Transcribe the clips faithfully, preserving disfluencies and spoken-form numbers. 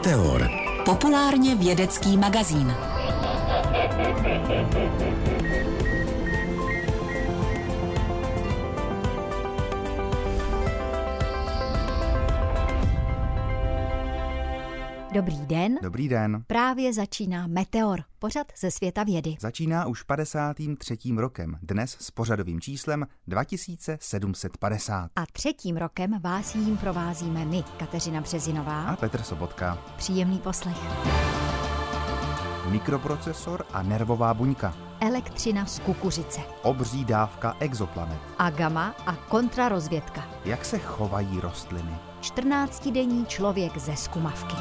Meteor. Populárně vědecký magazín. Dobrý den. Dobrý den. Právě začíná Meteor, pořad ze světa vědy. Začíná už padesátým třetím rokem, dnes s pořadovým číslem dva tisíce sedm set padesát. A třetím rokem vás jím provázíme my, Kateřina Březinová A Petr Sobotka. Příjemný poslech. Mikroprocesor a nervová buňka. Elektřina z kukuřice. Obří dávka exoplanet. A gamma a kontrarozvědka. Jak se chovají rostliny? čtrnáctidenní člověk ze zkumavky.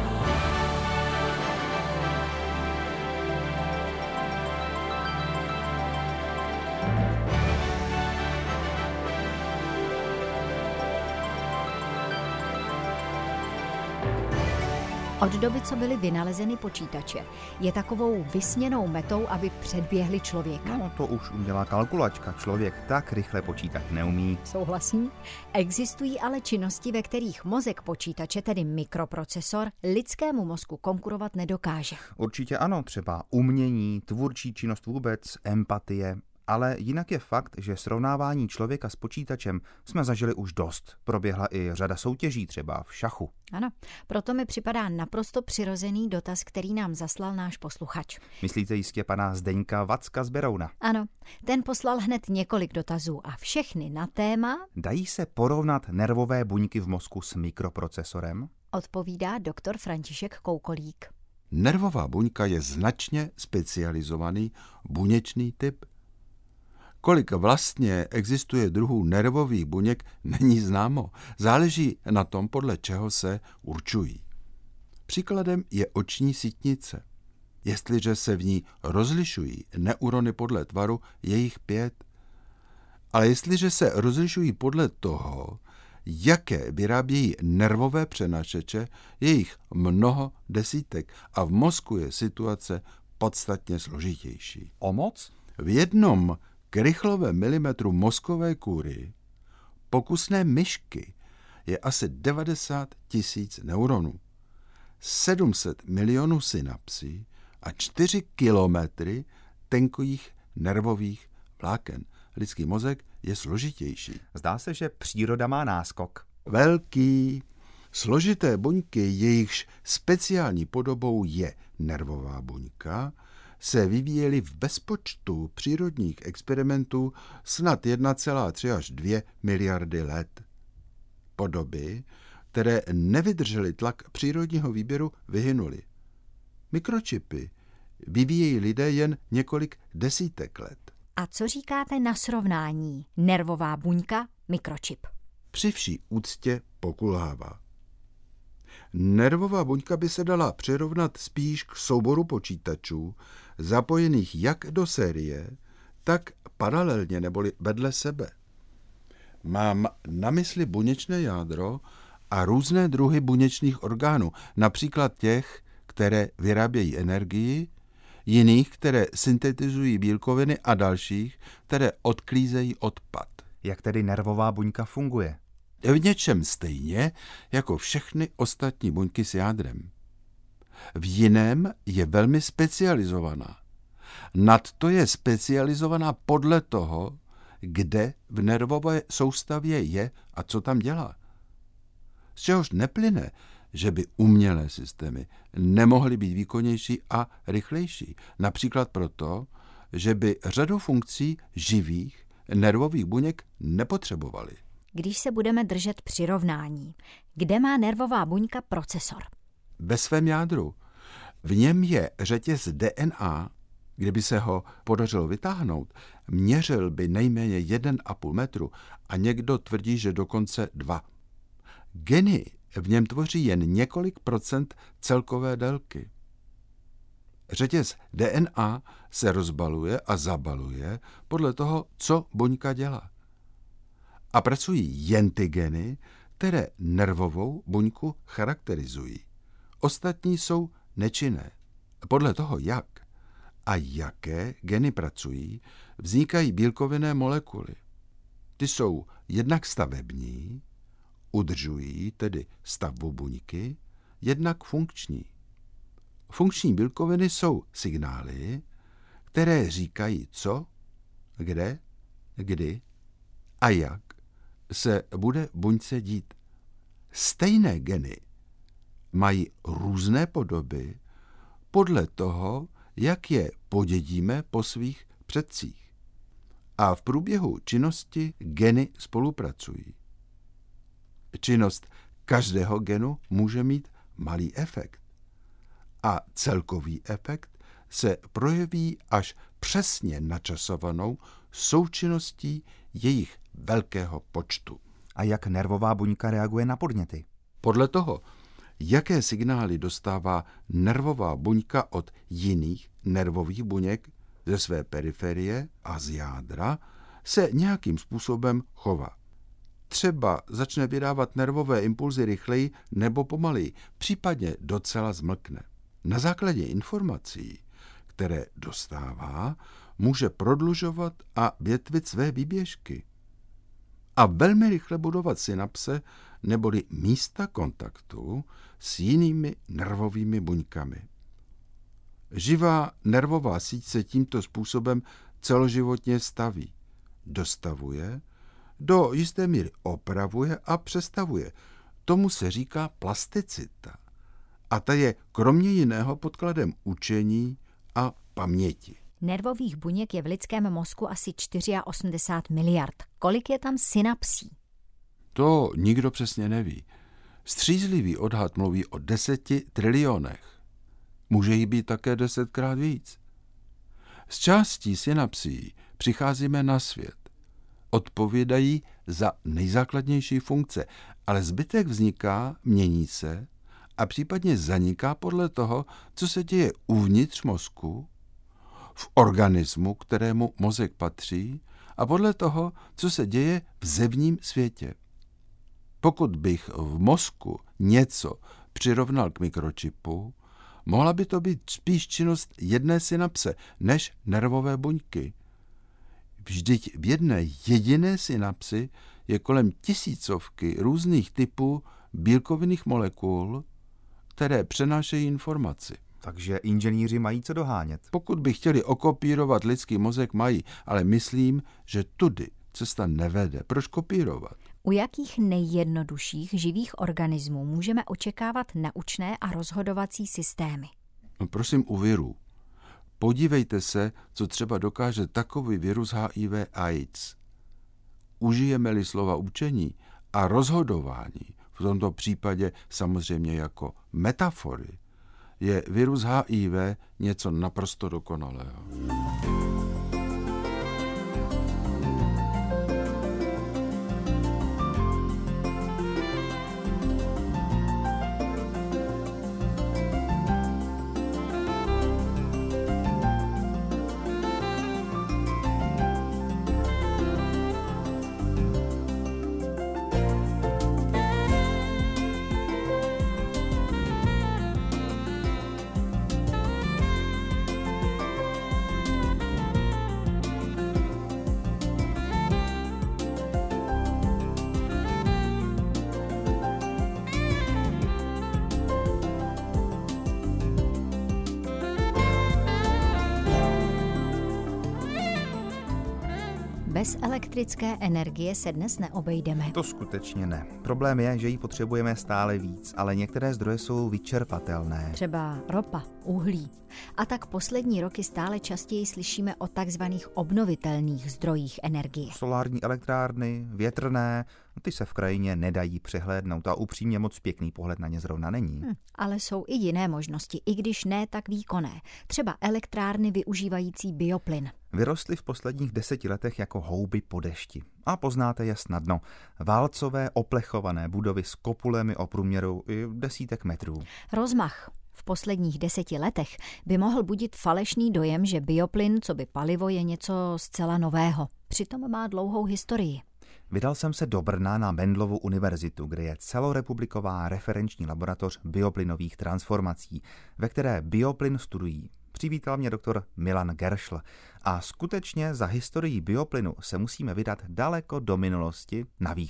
Od doby, co byly vynalezeny počítače, je takovou vysněnou metou, aby předběhli člověka. No, to už umělá kalkulačka. Člověk tak rychle počítat neumí. Souhlasím. Existují ale činnosti, ve kterých mozek počítače, tedy mikroprocesor, lidskému mozku konkurovat nedokáže. Určitě ano, třeba umění, tvůrčí činnost vůbec, empatie. Ale jinak je fakt, že srovnávání člověka s počítačem jsme zažili už dost. Proběhla i řada soutěží, třeba v šachu. Ano, proto mi připadá naprosto přirozený dotaz, který nám zaslal náš posluchač. Myslíte jistě pana Zdeňka Vacka z Berouna? Ano, ten poslal hned několik dotazů a všechny na téma... Dají se porovnat nervové buňky v mozku s mikroprocesorem? Odpovídá doktor František Koukolík. Nervová buňka je značně specializovaný buněčný typ. Kolik vlastně existuje druhů nervových buněk, není známo. Záleží na tom, podle čeho se určují. Příkladem je oční sítnice. Jestliže se v ní rozlišují neurony podle tvaru, je jich pět. Ale jestliže se rozlišují podle toho, jaké vyrábějí nervové přenašeče, je jich mnoho desítek a v mozku je situace podstatně složitější. O moc? V jednom krychlovém milimetru mozkové kůry pokusné myšky je asi devadesát tisíc neuronů, sedm set milionů synapsí a čtyři kilometry tenkých nervových vláken. Lidský mozek je složitější. Zdá se, že příroda má náskok. Velký. Složité buňky, jejichž speciální podobou je nervová buňka, se vyvíjely v bezpočtu přírodních experimentů snad jedna celá tři až dvě miliardy let. Podoby, které nevydržely tlak přírodního výběru, vyhynuly. Mikročipy vyvíjejí lidé jen několik desítek let. A co říkáte na srovnání nervová buňka, mikročip? Při vší úctě pokulhává. Nervová buňka by se dala přirovnat spíš k souboru počítačů, zapojených jak do série, tak paralelně neboli vedle sebe. Mám na mysli buněčné jádro a různé druhy buněčných orgánů, například těch, které vyrábějí energii, jiných, které syntetizují bílkoviny a dalších, které odklízejí odpad. Jak tedy nervová buňka funguje? V něčem stejně jako všechny ostatní buňky s jádrem. V jiném je velmi specializovaná. Nadto je specializovaná podle toho, kde v nervové soustavě je a co tam dělá. Z čehož neplyne, že by umělé systémy nemohly být výkonnější a rychlejší. Například proto, že by řadu funkcí živých nervových buněk nepotřebovaly. Když se budeme držet přirovnání, kde má nervová buňka procesor? Ve svém jádru. V něm je řetěz D N A, kdyby se ho podařilo vytáhnout, měřil by nejméně jeden a půl metru a někdo tvrdí, že dokonce dva. Geny v něm tvoří jen několik procent celkové délky. Řetěz D N A se rozbaluje a zabaluje podle toho, co buňka dělá. A pracují jen ty geny, které nervovou buňku charakterizují. Ostatní jsou nečinné. Podle toho, jak a jaké geny pracují, vznikají bílkovinné molekuly. Ty jsou jednak stavební, udržují tedy stavbu buňky, jednak funkční. Funkční bílkoviny jsou signály, které říkají, co, kde, kdy a jak se bude buňce dít. Stejné geny mají různé podoby podle toho, jak je podědíme po svých předcích. A v průběhu činnosti geny spolupracují. Činnost každého genu může mít malý efekt. A celkový efekt se projeví až přesně načasovanou součinností jejich velkého počtu. A jak nervová buňka reaguje na podněty? Podle toho, jaké signály dostává nervová buňka od jiných nervových buněk ze své periferie a z jádra, se nějakým způsobem chová. Třeba začne vydávat nervové impulzy rychleji nebo pomaleji, případně docela zmlkne. Na základě informací, které dostává, může prodlužovat a větvit své výběžky a velmi rychle budovat synapse neboli místa kontaktu s jinými nervovými buňkami. Živá nervová síť se tímto způsobem celoživotně staví, dostavuje, do jisté míry opravuje a přestavuje. Tomu se říká plasticita. A ta je kromě jiného podkladem učení a paměti. Nervových buněk je v lidském mozku asi osmdesát čtyři miliard. Kolik je tam synapsí? To nikdo přesně neví. Střízlivý odhad mluví o deseti trilionech. Může jí být také desetkrát víc. Z částí synapsí přicházíme na svět. Odpovídají za nejzákladnější funkce, ale zbytek vzniká, mění se a případně zaniká podle toho, co se děje uvnitř mozku, v organismu, kterému mozek patří, a podle toho, co se děje v zevním světě. Pokud bych v mozku něco přirovnal k mikročipu, mohla by to být spíš činnost jedné synapse než nervové buňky. Vždyť v jedné jediné synapsi je kolem tisícovky různých typů bílkovinných molekul, které přenášejí informaci. Takže inženýři mají co dohánět. Pokud by chtěli okopírovat lidský mozek, mají, ale myslím, že tudy cesta nevede. Proč kopírovat? U jakých nejjednodušších živých organismů můžeme očekávat naučné a rozhodovací systémy? No prosím u virů. Podívejte se, co třeba dokáže takový virus H I V AIDS. Užijeme-li slova učení a rozhodování, v tomto případě samozřejmě jako metafory, je virus H I V něco naprosto dokonalého. Bez elektrické energie se dnes neobejdeme. To skutečně ne. Problém je, že ji potřebujeme stále víc, ale některé zdroje jsou vyčerpatelné. Třeba ropa, uhlí. A tak poslední roky stále častěji slyšíme o takzvaných obnovitelných zdrojích energie. Solární elektrárny, větrné, ty se v krajině nedají přehlédnout a upřímně moc pěkný pohled na ně zrovna není. Hm, ale jsou i jiné možnosti, i když ne tak výkonné. Třeba elektrárny využívající bioplyn. Vyrostly v posledních deseti letech jako houby po dešti. A poznáte je snadno. Válcové oplechované budovy s kopulemi o průměru i desítek metrů. Rozmach v posledních deseti letech by mohl budit falešný dojem, že bioplyn, co by palivo, je něco zcela nového. Přitom má dlouhou historii. Vydal jsem se do Brna na Mendelovu univerzitu, kde je celorepubliková referenční laboratoř bioplynových transformací, ve které bioplyn studují. Přivítal mě doktor Milan Geršl. A skutečně za historií bioplynu se musíme vydat daleko do minulosti na východ.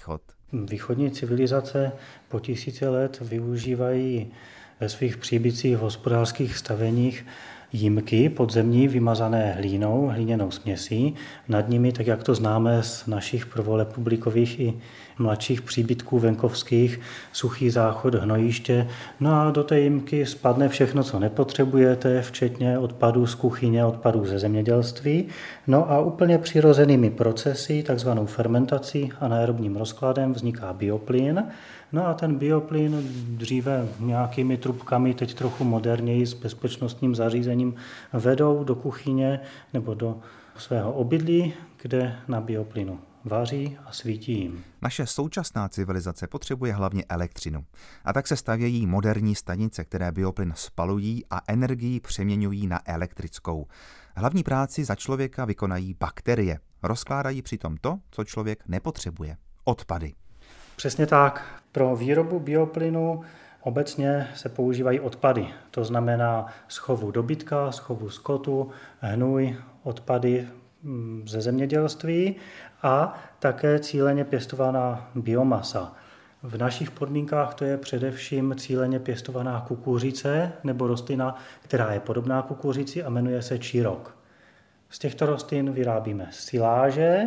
Východní civilizace po tisíce let využívají ve svých příbytcích hospodářských staveních jímky podzemní vymazané hlínou, hliněnou směsí. Nad nimi, tak jak to známe z našich prvorepublikových i mladších příbytků venkovských, suchý záchod, hnojiště. No a do té jímky spadne všechno, co nepotřebujete, včetně odpadů z kuchyně, odpadů ze zemědělství. No a úplně přirozenými procesy, takzvanou fermentací a anaerobním rozkladem vzniká bioplyn. No a ten bioplyn dříve nějakými trubkami, teď trochu moderněji s bezpečnostním zařízením vedou do kuchyně nebo do svého obydlí, kde na bioplynu vaří a svítí jim. Naše současná civilizace potřebuje hlavně elektřinu. A tak se stavějí moderní stanice, které bioplyn spalují a energii přeměňují na elektrickou. Hlavní práci za člověka vykonají bakterie. Rozkládají přitom to, co člověk nepotřebuje. Odpady. Přesně tak. Pro výrobu bioplynu obecně se používají odpady. To znamená z chovu dobytka, z chovu skotu, hnůj, odpady ze zemědělství a také cíleně pěstovaná biomasa. V našich podmínkách to je především cíleně pěstovaná kukuřice nebo rostlina, která je podobná kukuřici a jmenuje se čírok. Z těchto rostlin vyrábíme siláže,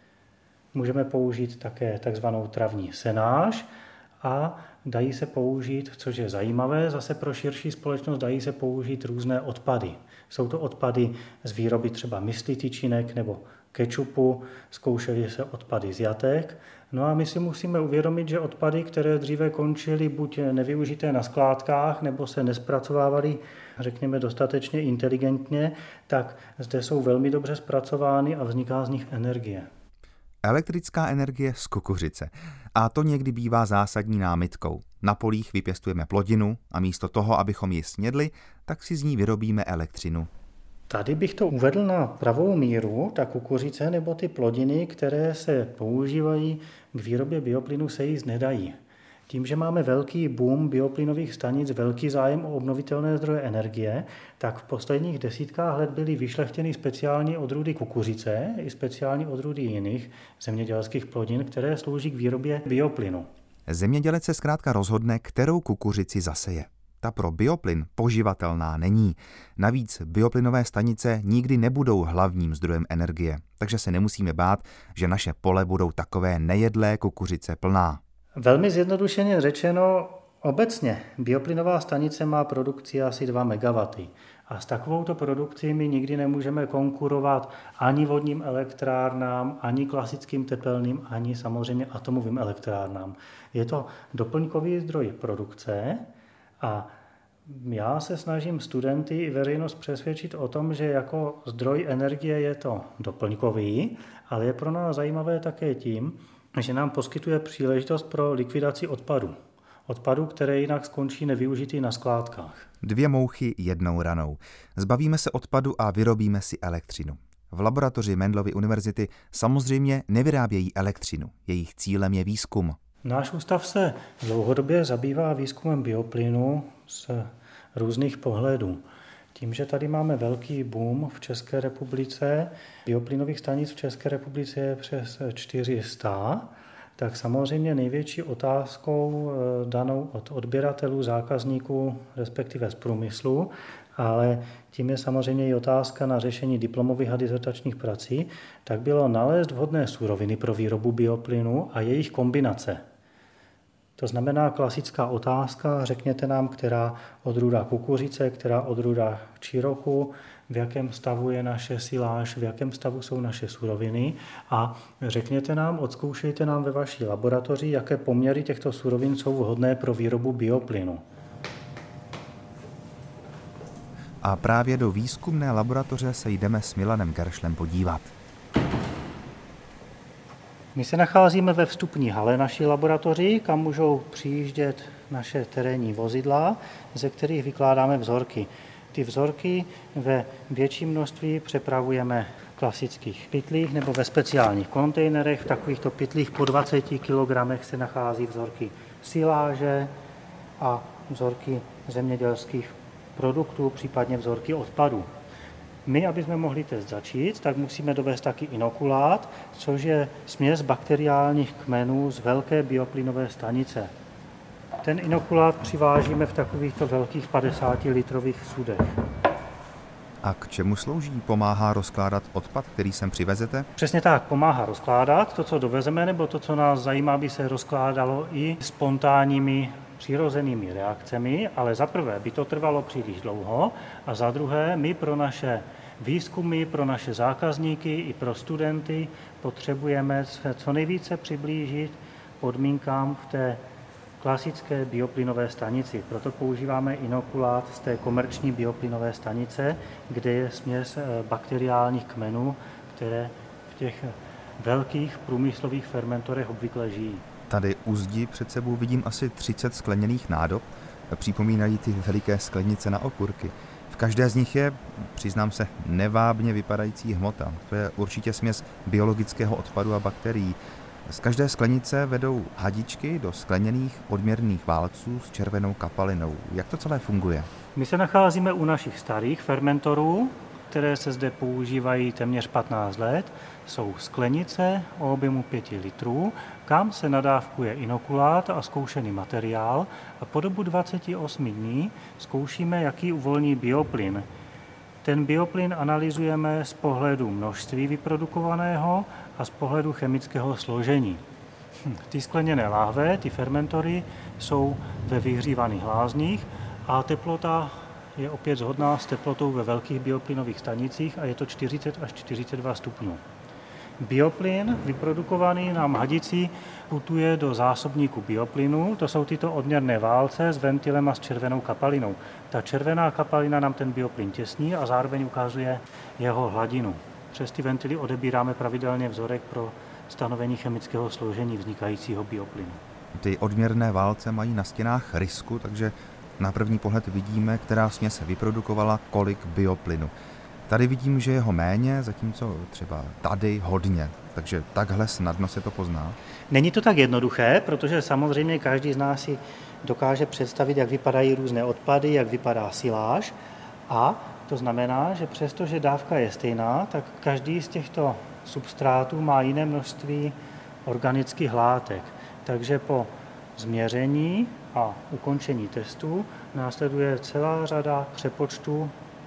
můžeme použít také takzvanou travní senáž a dají se použít, což je zajímavé, zase pro širší společnost dají se použít různé odpady. Jsou to odpady z výroby třeba mysli tyčinek nebo kečupu, zkoušely se odpady z jatek. No a my si musíme uvědomit, že odpady, které dříve končily buď nevyužité na skládkách, nebo se nespracovávaly, řekněme, dostatečně inteligentně, tak zde jsou velmi dobře zpracovány a vzniká z nich energie. Elektrická energie z kukuřice. A to někdy bývá zásadní námitkou. Na polích vypěstujeme plodinu a místo toho, abychom ji snědli, tak si z ní vyrobíme elektřinu. Tady bych to uvedl na pravou míru. Ta kukuřice nebo ty plodiny, které se používají k výrobě bioplynu, se jíst nedají. Tím, že máme velký boom bioplynových stanic, velký zájem o obnovitelné zdroje energie, tak v posledních desítkách let byly vyšlechtěny speciální odrůdy kukuřice i speciální odrůdy jiných zemědělských plodin, které slouží k výrobě bioplynu. Zemědělec se zkrátka rozhodne, kterou kukuřici zaseje. Ta pro bioplyn poživatelná není. Navíc bioplynové stanice nikdy nebudou hlavním zdrojem energie, takže se nemusíme bát, že naše pole budou takové nejedlé kukuřice plná. Velmi zjednodušeně řečeno, obecně bioplynová stanice má produkci asi dva megawatty. A s takovouto produkcí my nikdy nemůžeme konkurovat ani vodním elektrárnám, ani klasickým tepelným, ani samozřejmě atomovým elektrárnám. Je to doplňkový zdroj produkce a já se snažím studenty i veřejnost přesvědčit o tom, že jako zdroj energie je to doplňkový, ale je pro nás zajímavé také tím, že nám poskytuje příležitost pro likvidaci odpadu. Odpadu, které jinak skončí nevyužitý na skládkách. Dvě mouchy jednou ranou. Zbavíme se odpadu a vyrobíme si elektřinu. V laboratoři Mendelovy univerzity samozřejmě nevyrábějí elektřinu. Jejich cílem je výzkum. Náš ústav se dlouhodobě zabývá výzkumem bioplynu z různých pohledů. Tím, že tady máme velký boom v České republice, bioplynových stanic v České republice je přes čtyři sta, tak samozřejmě největší otázkou danou od odběratelů, zákazníků, respektive z průmyslu, ale tím je samozřejmě i otázka na řešení diplomových a dizertačních prací, tak bylo nalézt vhodné suroviny pro výrobu bioplynu a jejich kombinace. To znamená klasická otázka, řekněte nám, která odrůda kukuřice, která odrůda číroku, v jakém stavu je naše siláž, v jakém stavu jsou naše suroviny a řekněte nám, odzkoušejte nám ve vaší laboratoři, jaké poměry těchto surovin jsou vhodné pro výrobu bioplynu. A právě do výzkumné laboratoře se jdeme s Milanem Geršlem podívat. My se nacházíme ve vstupní hale naší laboratoři, kam můžou přijíždět naše terénní vozidla, ze kterých vykládáme vzorky. Ty vzorky ve větším množství přepravujeme v klasických pytlích nebo ve speciálních kontejnerech. V takovýchto pytlích po dvaceti kilogramech se nachází vzorky siláže a vzorky zemědělských produktů, případně vzorky odpadů. My, aby jsme mohli test začít, tak musíme dovést taky inokulát, což je směs bakteriálních kmenů z velké bioplynové stanice. Ten inokulát přivážíme v takovýchto velkých padesátilitrových sudech. A k čemu slouží? Pomáhá rozkládat odpad, který sem přivezete? Přesně tak, pomáhá rozkládat to, co dovezeme, nebo to, co nás zajímá, by se rozkládalo i spontánními přirozenými reakcemi, ale za prvé by to trvalo příliš dlouho a za druhé my pro naše výzkumy, pro naše zákazníky i pro studenty potřebujeme se co nejvíce přiblížit podmínkám v té klasické bioplynové stanici. Proto používáme inokulát z té komerční bioplynové stanice, kde je směs bakteriálních kmenů, které v těch velkých průmyslových fermentorech obvykle žijí. Tady u zdi před sebou vidím asi třicet skleněných nádob, připomínají ty veliké sklenice na okurky. V každé z nich je, přiznám se, nevábně vypadající hmota. To je určitě směs biologického odpadu a bakterií. Z každé sklenice vedou hadičky do skleněných odměrných válců s červenou kapalinou. Jak to celé funguje? My se nacházíme u našich starých fermentorů, které se zde používají téměř patnáct let. Jsou sklenice o objemu pěti litrů, kam se nadávkuje inokulát a zkoušený materiál a po dobu dvacet osm dní zkoušíme, jaký uvolní bioplyn. Ten bioplyn analyzujeme z pohledu množství vyprodukovaného a z pohledu chemického složení. Ty skleněné láhve, ty fermentory, jsou ve vyhřívaných lázních a teplota je opět shodná s teplotou ve velkých bioplynových stanicích a je to čtyřicet až čtyřicet dva stupňů. Bioplyn vyprodukovaný na hadici putuje do zásobníku bioplynu, to jsou tyto odměrné válce s ventilem a s červenou kapalinou. Ta červená kapalina nám ten bioplyn těsní a zároveň ukazuje jeho hladinu. Přes ty ventily odebíráme pravidelně vzorek pro stanovení chemického složení vznikajícího bioplynu. Ty odměrné válce mají na stěnách rysku, takže na první pohled vidíme, která směs vyprodukovala kolik bioplynu. Tady vidím, že je ho méně, zatímco třeba tady hodně. Takže takhle snadno se to pozná. Není to tak jednoduché, protože samozřejmě každý z nás si dokáže představit, jak vypadají různé odpady, jak vypadá siláž. A to znamená, že přestože dávka je stejná, tak každý z těchto substrátů má jiné množství organických látek. Takže po změření a ukončení testu následuje celá řada přepočtů,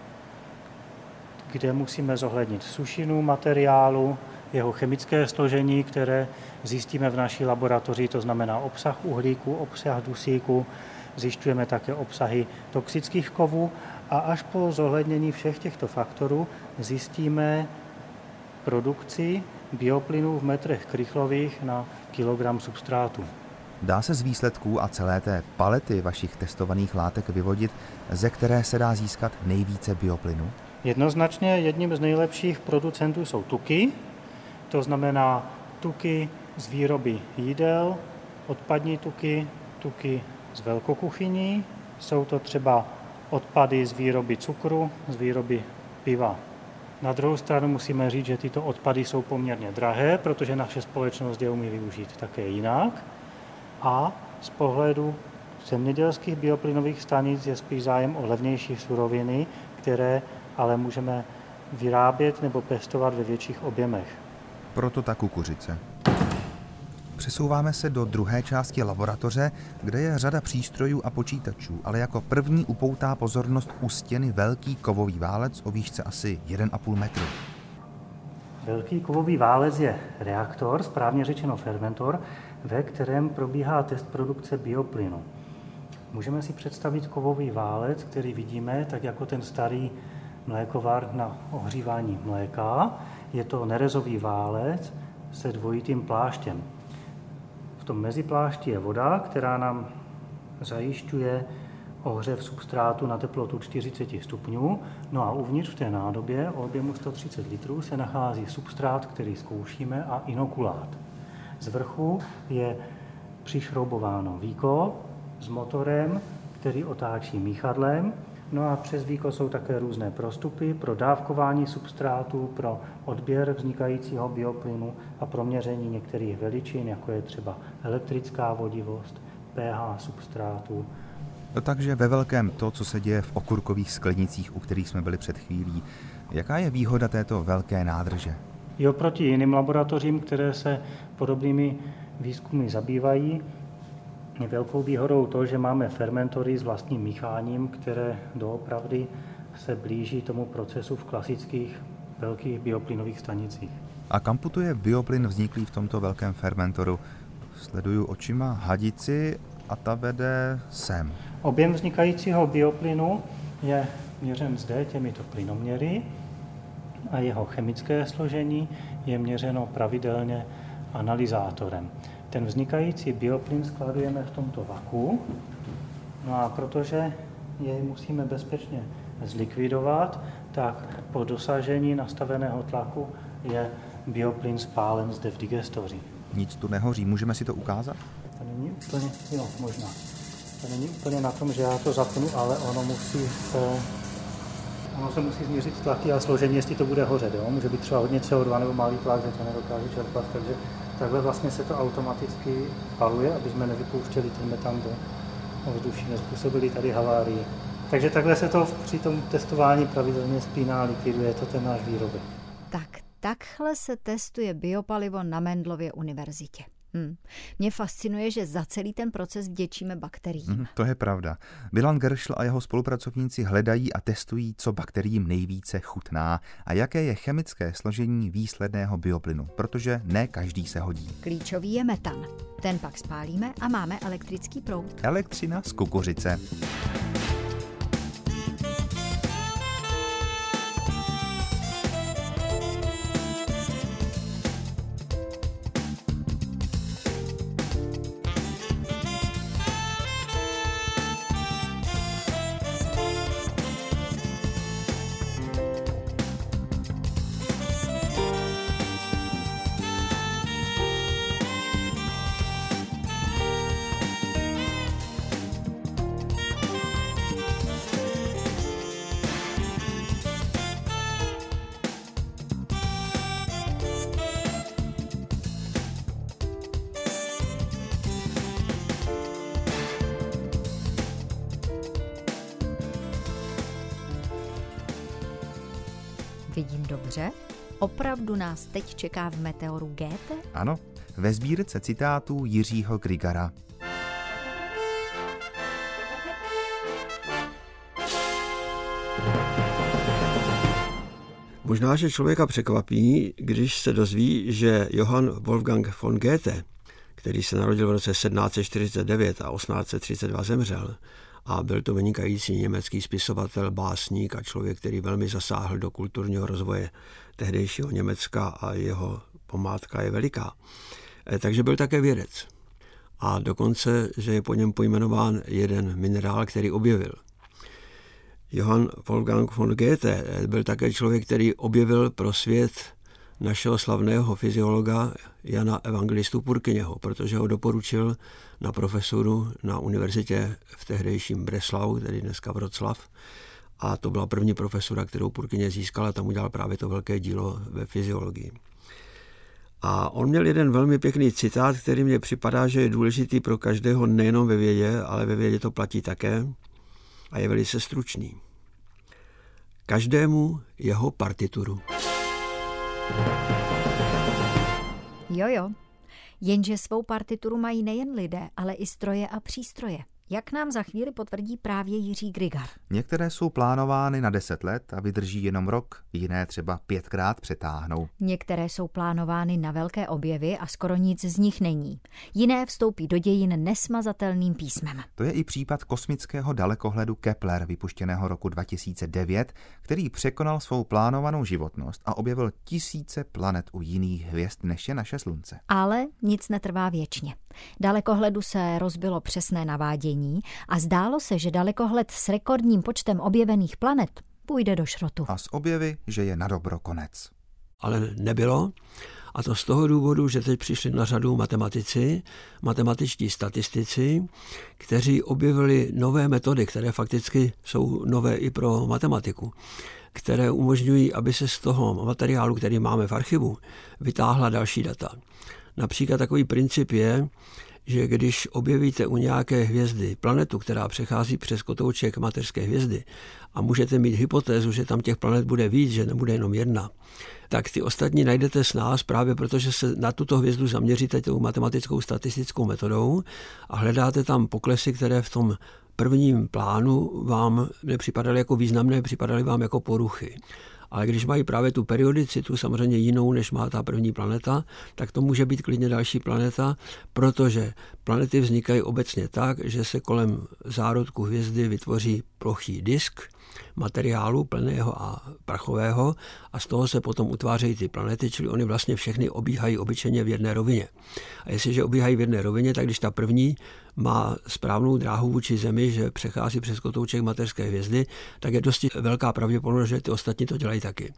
kde musíme zohlednit sušinu materiálu, jeho chemické složení, které zjistíme v naší laboratoři, to znamená obsah uhlíku, obsah dusíku, zjišťujeme také obsahy toxických kovů a až po zohlednění všech těchto faktorů zjistíme produkci bioplynů v metrech krychlových na kilogram substrátu. Dá se z výsledků a celé té palety vašich testovaných látek vyvodit, ze které se dá získat nejvíce bioplynu? Jednoznačně jedním z nejlepších producentů jsou tuky, to znamená tuky z výroby jídel, odpadní tuky, tuky z velkokuchyní, jsou to třeba odpady z výroby cukru, z výroby piva. Na druhou stranu musíme říct, že tyto odpady jsou poměrně drahé, protože naše společnost je umí využít také jinak. A z pohledu zemědělských bioplynových stanic je spíš zájem o levnější suroviny, které ale můžeme vyrábět nebo pěstovat ve větších objemech. Proto ta kukuřice. Přesouváme se do druhé části laboratoře, kde je řada přístrojů a počítačů, ale jako první upoutá pozornost u stěny velký kovový válec o výšce asi jeden a půl metru. Velký kovový válec je reaktor, správně řečeno fermentor, ve kterém probíhá test produkce bioplynu. Můžeme si představit kovový válec, který vidíme, tak jako ten starý mlékovar na ohřívání mléka. Je to nerezový válec se dvojitým pláštěm. V tom meziplášti je voda, která nám zajišťuje ohřev substrátu na teplotu čtyřicet stupňů. No a uvnitř v té nádobě o objemu sto třicet litrů se nachází substrát, který zkoušíme, a inokulát. Z vrchu je přišroubováno víko s motorem, který otáčí míchadlem. No a přes víko jsou také různé prostupy pro dávkování substrátu, pro odběr vznikajícího bioplynu a pro měření některých veličin, jako je třeba elektrická vodivost, pH substrátu, No, takže ve velkém to, co se děje v okurkových sklenicích, u kterých jsme byli před chvílí. Jaká je výhoda této velké nádrže? I oproti jiným laboratořím, které se podobnými výzkumy zabývají, je velkou výhodou to, že máme fermentory s vlastním mícháním, které doopravdy se blíží tomu procesu v klasických velkých bioplynových stanicích. A kam putuje bioplyn vzniklý v tomto velkém fermentoru? Sleduju očima hadici a ta vede sem. Objem vznikajícího bioplynu je měřen zde těmito plynoměry a jeho chemické složení je měřeno pravidelně analyzátorem. Ten vznikající bioplyn skladujeme v tomto vaku, no a protože jej musíme bezpečně zlikvidovat, tak po dosažení nastaveného tlaku je bioplyn spálen zde v digestoři. Nic tu nehoří, můžeme si to ukázat? To není úplně, jo, možná. To není úplně na tom, že já to zapnu, ale ono musí se, ono se musí změřit tlaky a složení, jestli to bude hořet. Jo? Může být třeba hodně C O dva nebo malý tlak, že to nedokáže čerpat, takže takhle vlastně se to automaticky paluje, aby jsme nevypouštěli ten metan do ovzduší, nezpůsobili tady havárii. Takže takhle se to při tom testování pravidelně spíná, likviduje to ten náš výrobek. Tak takhle se testuje biopalivo na Mendelově univerzitě. Hmm. Mě fascinuje, že za celý ten proces vděčíme bakteriím. Mm, to je pravda. Milan Geršl a jeho spolupracovníci hledají a testují, co bakteriím nejvíce chutná a jaké je chemické složení výsledného bioplynu, protože ne každý se hodí. Klíčový je metan. Ten pak spálíme a máme elektrický proud. Elektřina z kukuřice. Vidím dobře? Opravdu nás teď čeká v meteoru Goethe? Ano, ve sbírce citátů Jiřího Grigara. Možná, že člověka překvapí, když se dozví, že Johann Wolfgang von Goethe, který se narodil v roce sedmnáct set čtyřicet devět a osmnáct set třicet dva zemřel, a byl to vynikající německý spisovatel, básník a člověk, který velmi zasáhl do kulturního rozvoje tehdejšího Německa a jeho památka je veliká. Takže byl také vědec. A dokonce, že je po něm pojmenován jeden minerál, který objevil. Johann Wolfgang von Goethe byl také člověk, který objevil pro svět našeho slavného fyziologa Jana Evangelistu Purkyněho, protože ho doporučil na profesuru na univerzitě v tehdejším Breslau, tedy dneska Vroclav. A to byla první profesura, kterou Purkyně získal a tam udělal právě to velké dílo ve fyziologii. A on měl jeden velmi pěkný citát, který mně připadá, že je důležitý pro každého nejenom ve vědě, ale ve vědě to platí také a je velice stručný. Každému jeho partituru. Jo, jo. Jenže svou partituru mají nejen lidé, ale i stroje a přístroje. Jak nám za chvíli potvrdí právě Jiří Grigar. Některé jsou plánovány na deset let a vydrží jenom rok, jiné třeba pětkrát přetáhnou. Některé jsou plánovány na velké objevy a skoro nic z nich není. Jiné vstoupí do dějin nesmazatelným písmem. To je i případ kosmického dalekohledu Kepler, vypuštěného roku dva tisíce devět, který překonal svou plánovanou životnost a objevil tisíce planet u jiných hvězd než je naše Slunce. Ale nic netrvá věčně. Dalekohledu se rozbilo přesné navádění a zdálo se, že dalekohled s rekordním počtem objevených planet půjde do šrotu. A z objevy, že je na dobro konec. Ale nebylo. A to z toho důvodu, že teď přišli na řadu matematici, matematičtí statistici, kteří objevili nové metody, které fakticky jsou nové i pro matematiku, které umožňují, aby se z toho materiálu, který máme v archivu, vytáhla další data. Například takový princip je, že když objevíte u nějaké hvězdy planetu, která přechází přes kotouček mateřské hvězdy a můžete mít hypotézu, že tam těch planet bude víc, že nebude jenom jedna, tak ty ostatní najdete s nás právě protože se na tuto hvězdu zaměříte tou matematickou statistickou metodou a hledáte tam poklesy, které v tom prvním plánu vám nepřipadaly jako významné, připadaly vám jako poruchy. Ale když mají právě tu periodicitu, samozřejmě jinou, než má ta první planeta, tak to může být klidně další planeta, protože planety vznikají obecně tak, že se kolem zárodku hvězdy vytvoří plochý disk materiálu plného a prachového a z toho se potom utvářejí ty planety, čili oni vlastně všechny obíhají obyčejně v jedné rovině. A jestliže obíhají v jedné rovině, tak když ta první má správnou dráhu vůči Zemi, že přechází přes kotouček mateřské hvězdy, tak je dosti velká pravděpodobnost, že ty ostatní to dělají taky.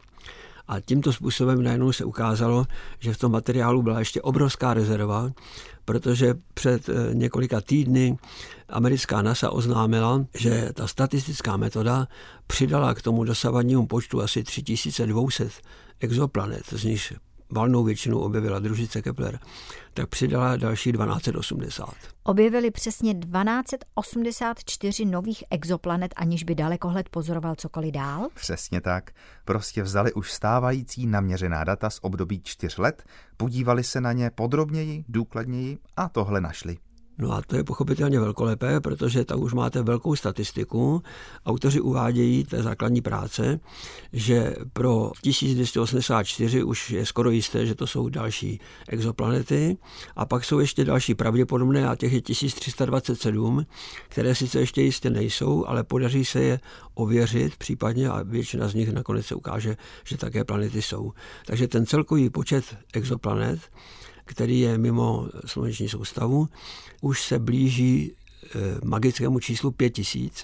A tímto způsobem najednou se ukázalo, že v tom materiálu byla ještě obrovská rezerva, protože před několika týdny americká NASA oznámila, že ta statistická metoda přidala k tomu dosavadnímu počtu asi tři tisíce dvě stě exoplanet, z nich valnou většinu objevila družice Kepler, tak přidala další dvanáct set osmdesát. Objevili přesně dvanáct set osmdesát čtyři nových exoplanet, aniž by dalekohled pozoroval cokoliv dál? Přesně tak. Prostě vzali už stávající naměřená data z období čtyř let, podívali se na ně podrobněji, důkladněji a tohle našli. No a to je pochopitelně velkolepé, protože tam už máte velkou statistiku. Autoři uvádějí té základní práce, že pro tisíc dvě stě osmdesát čtyři už je skoro jisté, že to jsou další exoplanety a pak jsou ještě další pravděpodobné a těch je tisíc tři sta dvacet sedm, které sice ještě jistě nejsou, ale podaří se je ověřit případně a většina z nich nakonec se ukáže, že také planety jsou. Takže ten celkový počet exoplanet, který je mimo sluneční soustavu, už se blíží magickému číslu pět tisíc.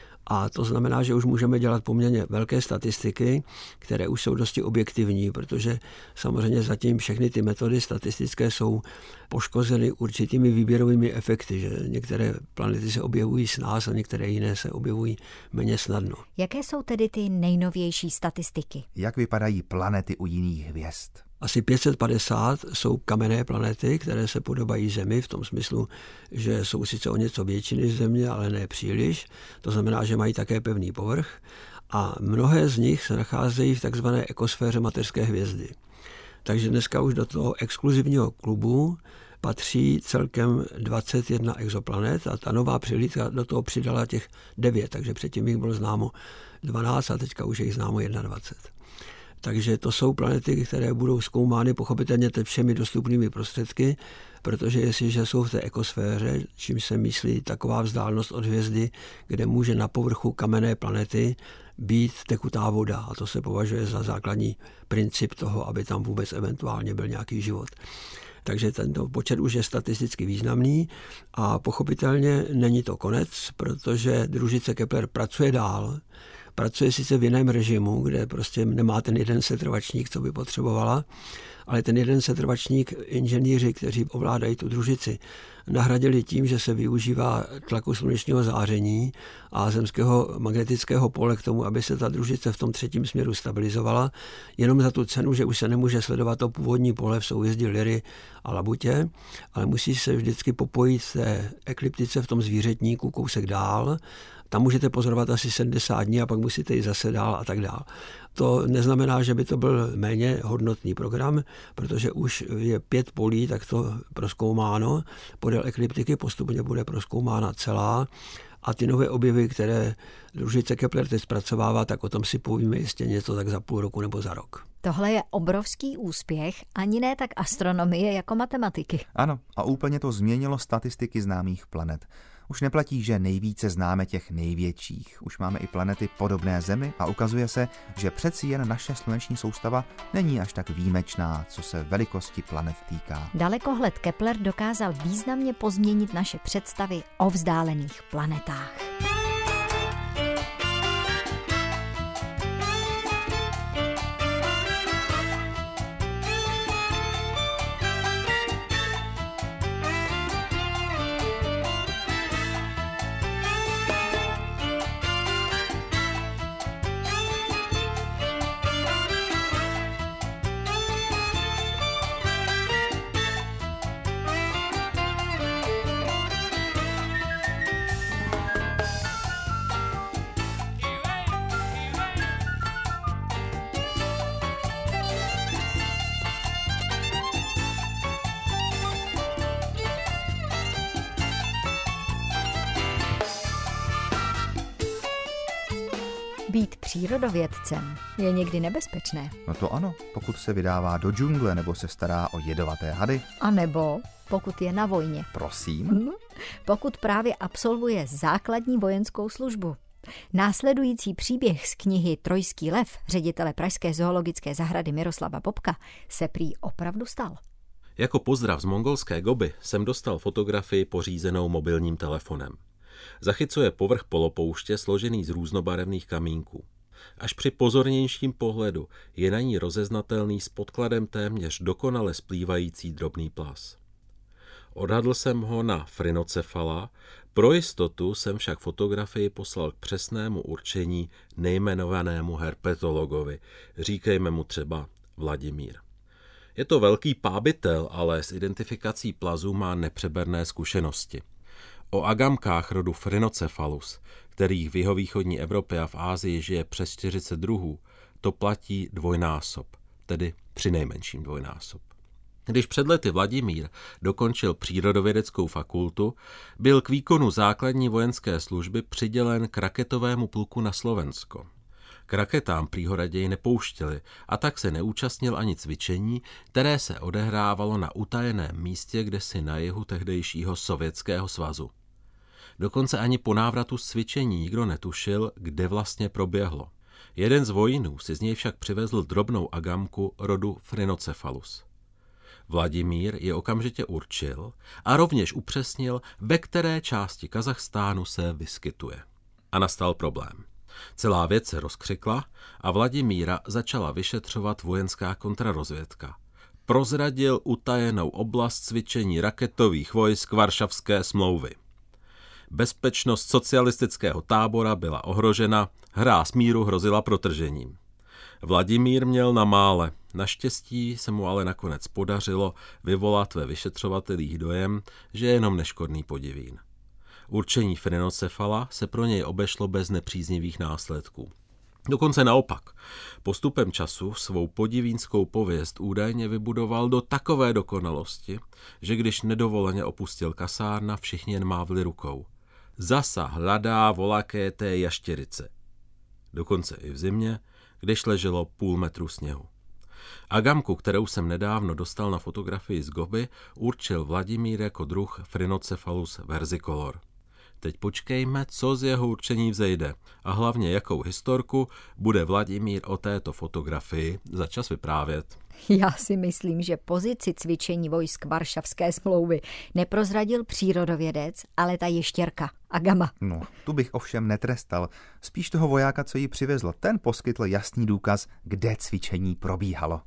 A to znamená, že už můžeme dělat poměrně velké statistiky, které už jsou dosti objektivní, protože samozřejmě zatím všechny ty metody statistické jsou poškozeny určitými výběrovými efekty, že některé planety se objevují s nás a některé jiné se objevují méně snadno. Jaké jsou tedy ty nejnovější statistiky? Jak vypadají planety u jiných hvězd? Asi pět set padesát jsou kamenné planety, které se podobají Zemi v tom smyslu, že jsou sice o něco větší než Země, ale ne příliš. To znamená, že mají také pevný povrch a mnohé z nich se nacházejí v takzvané ekosféře mateřské hvězdy. Takže dneska už do toho exkluzivního klubu patří celkem dvacet jedna exoplanet a ta nová přehlídka do toho přidala těch devět, takže předtím jich bylo známo dvanáct a teďka už je jich známo dvacet jedna. Takže to jsou planety, které budou zkoumány pochopitelně všemi dostupnými prostředky, protože jestliže jsou v té ekosféře, čím se myslí taková vzdálenost od hvězdy, kde může na povrchu kamenné planety být tekutá voda. A to se považuje za základní princip toho, aby tam vůbec eventuálně byl nějaký život. Takže tento počet už je statisticky významný a pochopitelně není to konec, protože družice Kepler pracuje dál. Pracuje sice v jiném režimu, kde prostě nemá ten jeden setrvačník, co by potřebovala, ale ten jeden setrvačník inženýři, kteří ovládají tu družici, nahradili tím, že se využívá tlaku slunečního záření a zemského magnetického pole k tomu, aby se ta družice v tom třetím směru stabilizovala, jenom za tu cenu, že už se nemůže sledovat to původní pole v souhvězdí Lyry a Labutě, ale musí se vždycky popojit v té ekliptice v tom zvířetníku kousek dál. Tam můžete pozorovat asi sedmdesát dní a pak musíte jít zase dál a tak dál. To neznamená, že by to byl méně hodnotný program, protože už je pět polí takto prozkoumáno. Podél ekliptiky postupně bude prozkoumána celá a ty nové objevy, které družice Kepler teď zpracovává, tak o tom si povíme jistě něco tak za půl roku nebo za rok. Tohle je obrovský úspěch, ani ne tak astronomie jako matematiky. Ano, a úplně to změnilo statistiky známých planet. Už neplatí, že nejvíce známe těch největších. Už máme i planety podobné Zemi a ukazuje se, že přeci jen naše sluneční soustava není až tak výjimečná, co se velikosti planet týká. Dalekohled Kepler dokázal významně pozměnit naše představy o vzdálených planetách. Být přírodovědcem je někdy nebezpečné. No to ano, pokud se vydává do džungle nebo se stará o jedovaté hady. A nebo pokud je na vojně. Prosím? Pokud právě absolvuje základní vojenskou službu. Následující příběh z knihy Trojský lev ředitele Pražské zoologické zahrady Miroslava Bobka se prý opravdu stal. Jako pozdrav z mongolské Gobi jsem dostal fotografii pořízenou mobilním telefonem. Zachycuje povrch polopouště složený z různobarevných kamínků. Až při pozornějším pohledu je na ní rozeznatelný s podkladem téměř dokonale splývající drobný plas. Odhadl jsem ho na Phrynocephala, pro jistotu jsem však fotografii poslal k přesnému určení nejmenovanému herpetologovi, říkejme mu třeba Vladimír. Je to velký pábitel, ale s identifikací plazů má nepřeberné zkušenosti. O agamkách rodu Phrynocephalus, kterých v jihovýchodní Evropě a v Asii žije přes čtyřicet druhů, to platí dvojnásob, tedy přinejmenším dvojnásob. Když před lety Vladimír dokončil přírodovědeckou fakultu, byl k výkonu základní vojenské služby přidělen k raketovému pluku na Slovensko. K raketám prý ho raději nepouštěli a tak se neúčastnil ani cvičení, které se odehrávalo na utajeném místě kdesi na jihu tehdejšího Sovětského svazu. Dokonce ani po návratu z cvičení nikdo netušil, kde vlastně proběhlo. Jeden z vojínů si z něj však přivezl drobnou agamku rodu Phrynocephalus. Vladimír je okamžitě určil a rovněž upřesnil, ve které části Kazachstánu se vyskytuje. A nastal problém. Celá věc se rozkřikla a Vladimíra začala vyšetřovat vojenská kontrarozvědka. Prozradil utajenou oblast cvičení raketových vojsk Varšavské smlouvy. Bezpečnost socialistického tábora byla ohrožena, hráz míru hrozila protržením. Vladimír měl na mále, naštěstí se mu ale nakonec podařilo vyvolat ve vyšetřovatelích dojem, že je jenom neškodný podivín. Určení Phrynocephala se pro něj obešlo bez nepříznivých následků. Dokonce naopak. Postupem času svou podivínskou pověst údajně vybudoval do takové dokonalosti, že když nedovoleně opustil kasárna, všichni jen mávli rukou. Zasa hladá volaké té jaštěrice. Dokonce i v zimě, když leželo půl metru sněhu. Agamku, kterou jsem nedávno dostal na fotografii z Gobi, určil Vladimír jako druh Phrynocephalus versicolor. Teď počkejme, co z jeho určení vzejde a hlavně jakou historku bude Vladimír o této fotografii za čas vyprávět. Já si myslím, že pozici cvičení vojsk Varšavské smlouvy neprozradil přírodovědec, ale ta ještěrka, agama. No, tu bych ovšem netrestal. Spíš toho vojáka, co ji přivezl, ten poskytl jasný důkaz, kde cvičení probíhalo.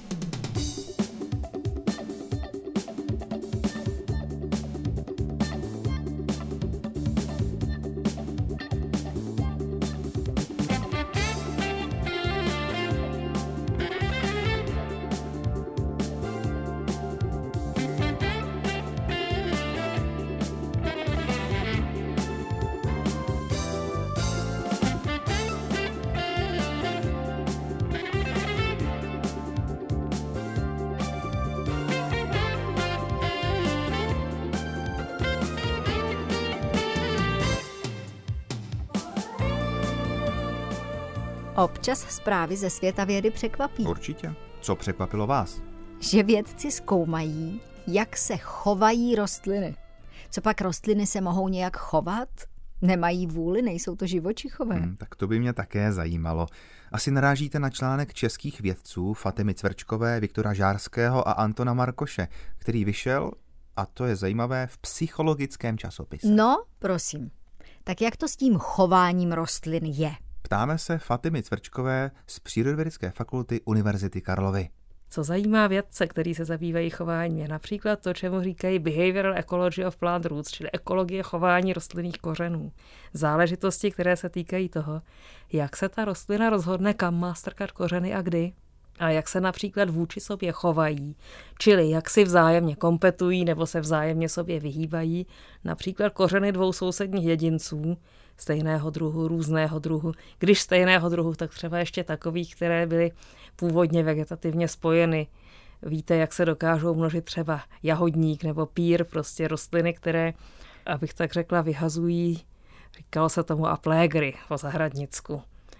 Občas zprávy ze světa vědy překvapí. Určitě. Co překvapilo vás? Že vědci zkoumají, jak se chovají rostliny. Co pak rostliny se mohou nějak chovat? Nemají vůli, nejsou to živočichové. Hmm, tak to by mě také zajímalo. Asi narážíte na článek českých vědců Fatimy Cvrčkové, Viktora Žárského a Antona Markoše, který vyšel, a to je zajímavé, v psychologickém časopise. No, prosím. Tak jak to s tím chováním rostlin je? Ptáme se Fatimy Cvrčkové z Přírodovědecké fakulty Univerzity Karlovy. Co zajímá vědce, který se zabývají chováním, je například to, čemu říkají behavioral ecology of plant roots, čili ekologie chování rostlinných kořenů. Záležitosti, které se týkají toho, jak se ta rostlina rozhodne, kam má strkat kořeny a kdy. A jak se například vůči sobě chovají, čili jak si vzájemně kompetují nebo se vzájemně sobě vyhýbají, například kořeny dvou sousedních jedinců, stejného druhu, různého druhu. Když stejného druhu, tak třeba ještě takových, které byly původně vegetativně spojeny. Víte, jak se dokážou množit třeba jahodník nebo pír, prostě rostliny, které, abych tak řekla, vyhazují, říkalo se tomu aplégry po zahradnicku.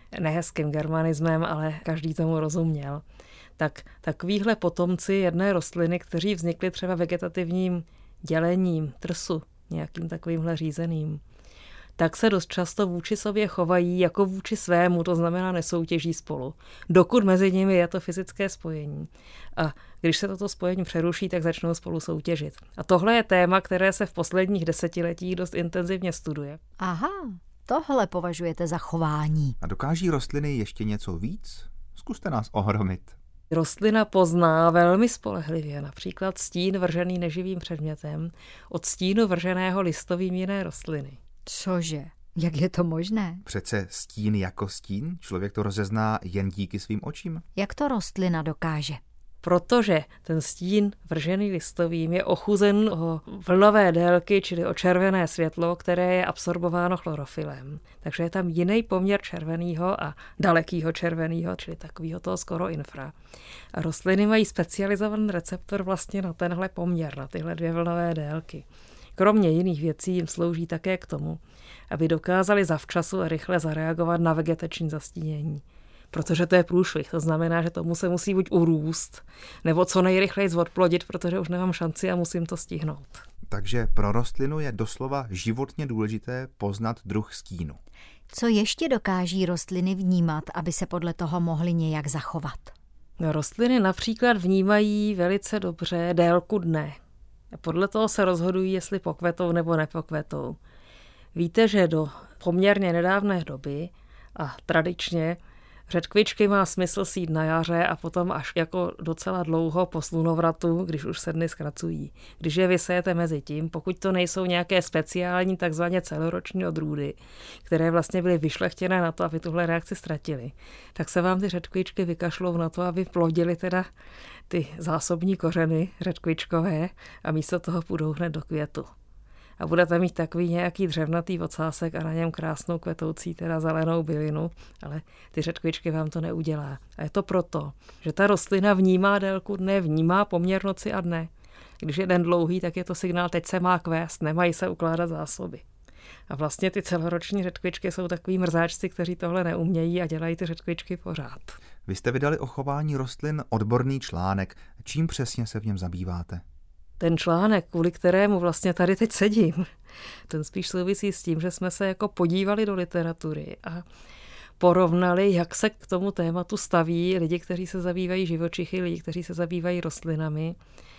nehezkým germanismem, ale každý tomu rozuměl. Tak takovýhle potomci jedné rostliny, kteří vznikli třeba vegetativním dělením trsu, nějakým takovýmhle řízeným, tak se dost často vůči sobě chovají jako vůči svému, to znamená nesoutěží spolu, dokud mezi nimi je to fyzické spojení. A když se toto spojení přeruší, tak začnou spolu soutěžit. A tohle je téma, které se v posledních desetiletích dost intenzivně studuje. Aha, tohle považujete za chování. A dokáží rostliny ještě něco víc? Zkuste nás ohromit. Rostlina pozná velmi spolehlivě například stín vržený neživým předmětem od stínu vrženého listovým jiné rostliny. Cože? Jak je to možné? Přece stín jako stín? Člověk to rozezná jen díky svým očím. Jak to rostlina dokáže? Protože ten stín vržený listovým je ochuzen o vlnové délky, čili o červené světlo, které je absorbováno chlorofilem. Takže je tam jiný poměr červeného a dalekého červeného, čili takového toho skoro infra. A rostliny mají specializovaný receptor vlastně na tenhle poměr, na tyhle dvě vlnové délky. Kromě jiných věcí jim slouží také k tomu, aby dokázali zavčasu a rychle zareagovat na vegetační zastínění. Protože to je průšvih, to znamená, že tomu se musí buď urůst, nebo co nejrychleji zodplodit, protože už nemám šanci a musím to stihnout. Takže pro rostlinu je doslova životně důležité poznat druh stínu. Co ještě dokáží rostliny vnímat, aby se podle toho mohly nějak zachovat? No, rostliny například vnímají velice dobře délku dne. A podle toho se rozhodují, jestli pokvetou nebo nepokvetou. Víte, že do poměrně nedávné doby a tradičně řetkvičky má smysl sít na jaře a potom až jako docela dlouho po slunovratu, když už se dny zkracují. Když je vysejete mezi tím, pokud to nejsou nějaké speciální takzvaně celoroční odrůdy, které vlastně byly vyšlechtěné na to, aby tuhle reakci ztratili, tak se vám ty řetkvičky vykašlou na to, aby plodily teda ty zásobní kořeny řetkvičkové a místo toho půjdou hned do květu. A budete mít takový nějaký dřevnatý ocásek a na něm krásnou kvetoucí, teda zelenou bylinu, ale ty řetkvičky vám to neudělá. A je to proto, že ta rostlina vnímá délku dne, vnímá poměr noci a dne. Když je den dlouhý, tak je to signál, teď se má kvést, nemají se ukládat zásoby. A vlastně ty celoroční řetkvičky jsou takový mrzáčci, kteří tohle neumějí a dělají ty řetkvičky pořád. Vy jste vydali o chování rostlin odborný článek. Čím přesně se v něm zabýváte? Ten článek, kvůli kterému vlastně tady teď sedím, ten spíš souvisí s tím, že jsme se jako podívali do literatury a porovnali, jak se k tomu tématu staví lidi, kteří se zabývají živočichy, lidi, kteří se zabývají rostlinami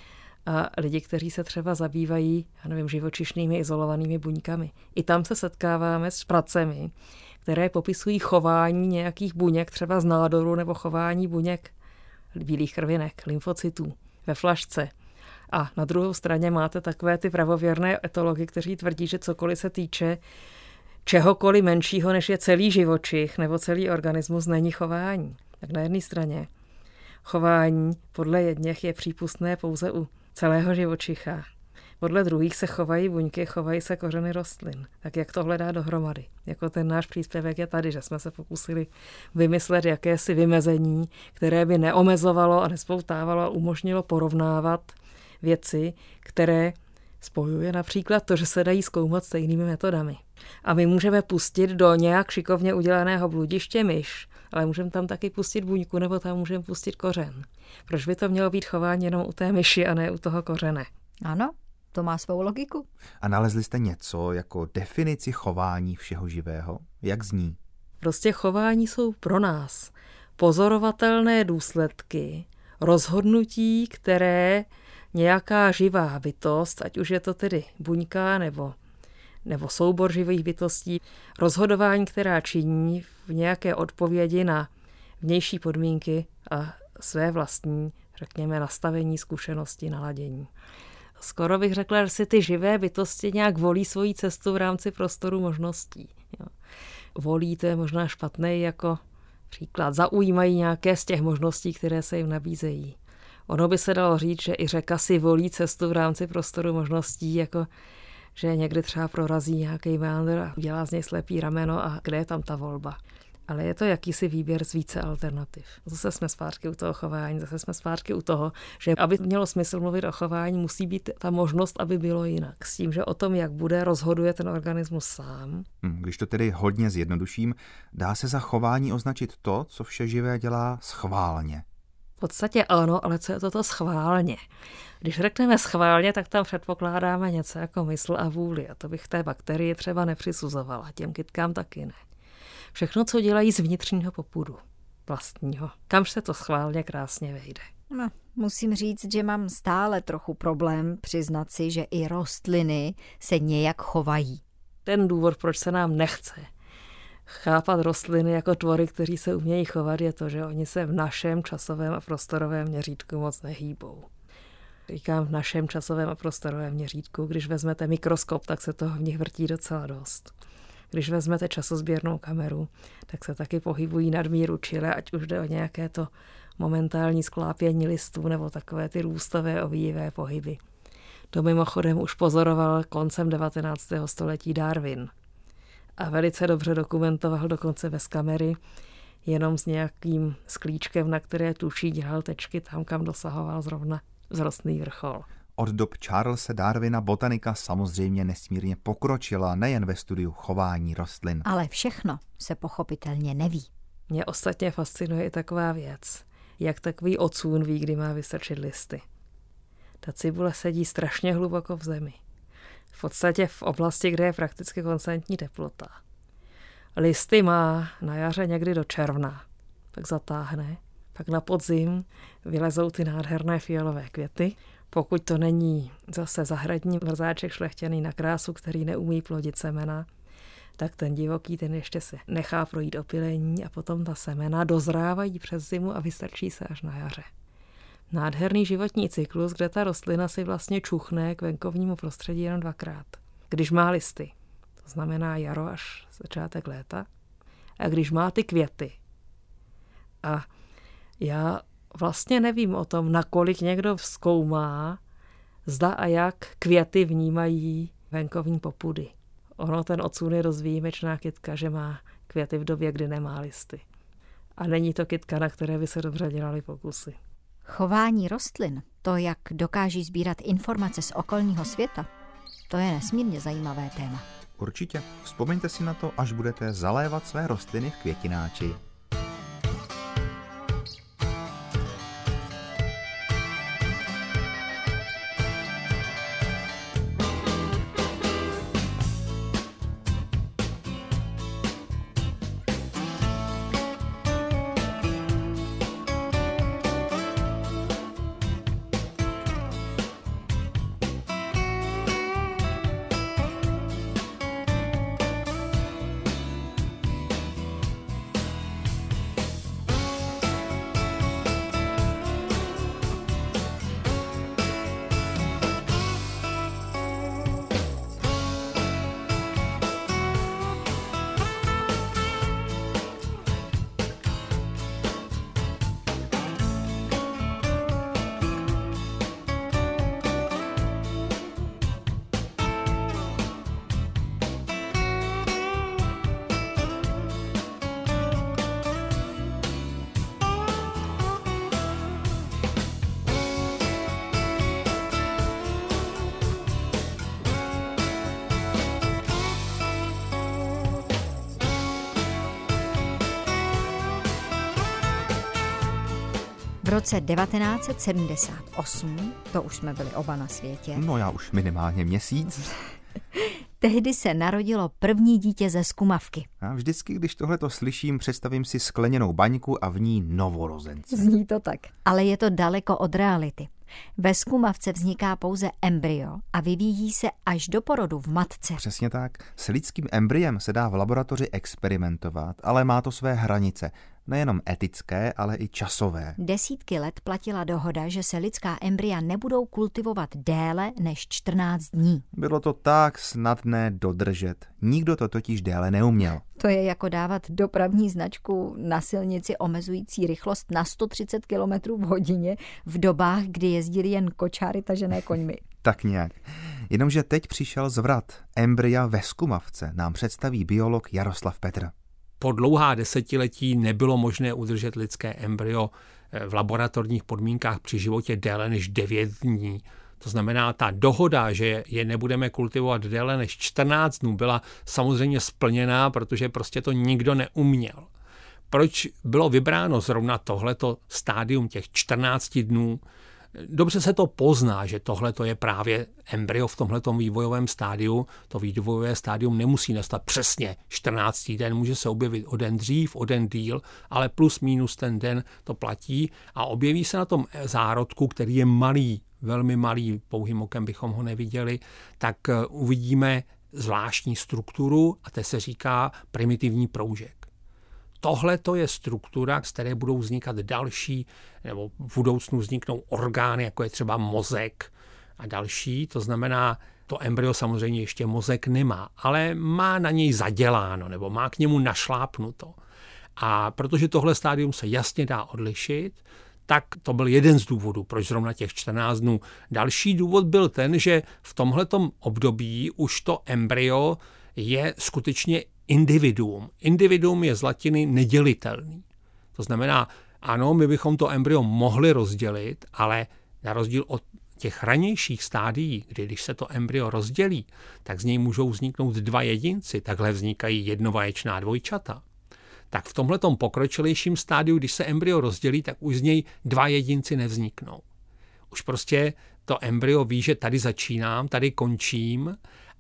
a lidi, kteří se třeba zabývají, já nevím, živočišnými izolovanými buňkami. I tam se setkáváme s pracemi, které popisují chování nějakých buněk, třeba z nádoru nebo chování buněk bílých krvinek, lymfocytů ve flašce. A na druhou straně máte takové ty pravověrné etology, kteří tvrdí, že cokoliv se týče čehokoliv menšího, než je celý živočich nebo celý organismus, není chování. Tak na jedné straně chování podle jedněch je přípustné pouze u celého živočicha. Podle druhých se chovají buňky, chovají se kořeny rostlin. Tak jak to hledá dohromady? Jako ten náš příspěvek je tady, že jsme se pokusili vymyslet jakési vymezení, které by neomezovalo a nespoutávalo a umožnilo porovnávat věci, které spojuje například to, že se dají zkoumat stejnými metodami. A my můžeme pustit do nějak šikovně udělaného bludiště myš, ale můžeme tam taky pustit buňku nebo tam můžeme pustit kořen. Proč by to mělo být chování jenom u té myši a ne u toho kořene? Ano, to má svou logiku. A nalezli jste něco jako definici chování všeho živého? Jak zní? Prostě chování jsou pro nás pozorovatelné důsledky rozhodnutí, které nějaká živá bytost, ať už je to tedy buňka nebo, nebo soubor živých bytostí, rozhodování, která činí v nějaké odpovědi na vnější podmínky a své vlastní, řekněme, nastavení, zkušenosti, naladění. Skoro bych řekla, že si ty živé bytosti nějak volí svoji cestu v rámci prostoru možností. Jo. Volí, to je možná špatný jako příklad, zaujímají nějaké z těch možností, které se jim nabízejí. Ono by se dalo říct, že i řeka si volí cestu v rámci prostoru možností, jako že někdy třeba prorazí nějaký meandr a udělá z něj slepý rameno a kde je tam ta volba. ale je to jakýsi výběr z více alternativ. Zase jsme zpátky u toho chování, zase jsme zpátky u toho, že aby mělo smysl mluvit o chování, musí být ta možnost, aby bylo jinak. S tím, že o tom, jak bude, rozhoduje ten organismus sám. Když to tedy hodně zjednoduším, dá se za chování označit to, co vše živé dělá schválně. V podstatě ano, ale co je toto schválně? Když řekneme schválně, tak tam předpokládáme něco jako mysl a vůli. A to bych té bakterii třeba nepřisuzovala, těm kytkám taky ne. Všechno, co dělají z vnitřního popudu, vlastního. Kamž se to schválně krásně vejde. No, musím říct, že mám stále trochu problém přiznat si, že i rostliny se nějak chovají. Ten důvod, proč se nám nechce chápat rostliny jako tvory, kteří se umějí chovat, je to, že oni se v našem časovém a prostorovém měřítku moc nehýbou. Říkám v našem časovém a prostorovém měřítku, když vezmete mikroskop, tak se toho v nich vrtí docela dost. Když vezmete časozběrnou kameru, tak se taky pohybují nadmíru čile, ať už jde o nějaké to momentální sklápění listů nebo takové ty růstové ovíjivé pohyby. To mimochodem už pozoroval koncem devatenáctého století Darwin. A velice dobře dokumentoval dokonce bez kamery, jenom s nějakým sklíčkem, na které tuší dělal tečky tam, kam dosahoval zrovna vzrostný vrchol. Od dob Charlese Darwina botanika samozřejmě nesmírně pokročila nejen ve studiu chování rostlin. Ale všechno se pochopitelně neví. Mě ostatně fascinuje i taková věc, jak takový ocůn ví, kdy má vystrčit listy. Ta cibule sedí strašně hluboko v zemi. V podstatě v oblasti, kde je prakticky konstantní teplota. Listy má na jaře někdy do června, tak zatáhne, pak na podzim vylezou ty nádherné fialové květy. Pokud to není zase zahradní vrzáček šlechtěný na krásu, který neumí plodit semena, tak ten divoký, ten ještě se nechá projít opylení a potom ta semena dozrávají přes zimu a vystrčí se až na jaře. Nádherný životní cyklus, kde ta rostlina si vlastně čuchne k venkovnímu prostředí jen dvakrát. Když má listy, to znamená jaro až začátek léta, a když má ty květy. A já vlastně nevím o tom, nakolik někdo zkoumá, zda a jak květy vnímají venkovní popudy. Ono ten ocůn je dost výjimečná kytka, že má květy v době, kdy nemá listy. A není to kytka, na které by se dobře dělaly pokusy. Chování rostlin, to, jak dokáží sbírat informace z okolního světa, to je nesmírně zajímavé téma. Určitě. Vzpomeňte si na to, až budete zalévat své rostliny v květináči. V roce devatenáct set sedmdesát osm, to už jsme byli oba na světě. No já už minimálně měsíc. Tehdy se narodilo první dítě ze skumavky. A vždycky, když tohleto slyším, představím si skleněnou baňku a v ní novorozence. Zní to tak. Ale je to daleko od reality. Ve skumavce vzniká pouze embryo a vyvíjí se až do porodu v matce. Přesně tak. S lidským embryem se dá v laboratoři experimentovat, ale má to své hranice. Nejenom etické, ale i časové. Desítky let platila dohoda, že se lidská embrya nebudou kultivovat déle než čtrnáct dní. Bylo to tak snadné dodržet. Nikdo to totiž déle neuměl. To je jako dávat dopravní značku na silnici omezující rychlost na sto třicet kilometrů v hodině v dobách, kdy jezdili jen kočáry tažené koňmi. Tak nějak. Jenomže teď přišel zvrat. Embrya ve skumavce nám představí biolog Jaroslav Petr. po dlouhá desetiletí nebylo možné udržet lidské embryo v laboratorních podmínkách při životě déle než devět dní. To znamená, ta dohoda, že je nebudeme kultivovat déle než čtrnáct dnů, byla samozřejmě splněná, protože prostě to nikdo neuměl. Proč bylo vybráno zrovna tohleto stádium těch čtrnácti dnů? Dobře se to pozná, že tohleto je právě embryo v tomhletom vývojovém stádiu. To vývojové stádium nemusí nastat přesně čtrnáctý den, může se objevit o den dřív, o den díl, ale plus minus ten den to platí a objeví se na tom zárodku, který je malý, velmi malý, pouhým okem bychom ho neviděli, tak uvidíme zvláštní strukturu a to se říká primitivní proužek. Tohle to je struktura, z které budou vznikat další, nebo v budoucnu vzniknou orgány, jako je třeba mozek a další. To znamená, to embryo samozřejmě ještě mozek nemá, ale má na něj zaděláno, nebo má k němu našlápnuto. A protože tohle stádium se jasně dá odlišit, tak to byl jeden z důvodů, proč zrovna těch čtrnáct dnů. Další důvod byl ten, že v tomhletom období už to embryo je skutečně individuum. Individuum je z latiny nedělitelný. To znamená, ano, my bychom to embryo mohli rozdělit, ale na rozdíl od těch ranějších stádií, kdy když se to embryo rozdělí, tak z něj můžou vzniknout dva jedinci, takhle vznikají jednovaječná dvojčata. Tak v tomhletom pokročilejším stádiu, když se embryo rozdělí, tak už z něj dva jedinci nevzniknou. Už prostě to embryo ví, že tady začínám, tady končím